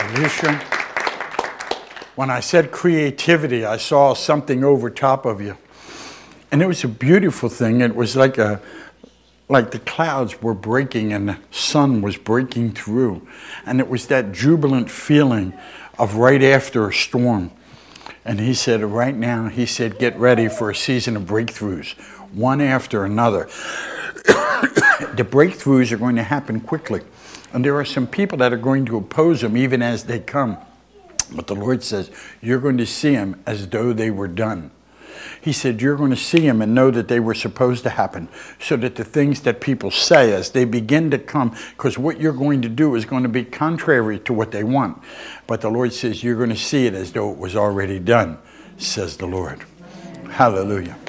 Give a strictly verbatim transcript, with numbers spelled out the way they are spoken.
Alicia, when I said creativity, I saw something over top of you. And it was a beautiful thing. It was like a, like the clouds were breaking and the sun was breaking through. And it was that jubilant feeling of right after a storm. And he said, right now, he said, get ready for a season of breakthroughs, one after another. The breakthroughs are going to happen quickly. And there are some people that are going to oppose them even as they come. But the Lord says, you're going to see them as though they were done. He said, you're going to see them and know that they were supposed to happen, so that the things that people say as they begin to come, because what you're going to do is going to be contrary to what they want. But the Lord says, you're going to see it as though it was already done, says the Lord. Hallelujah.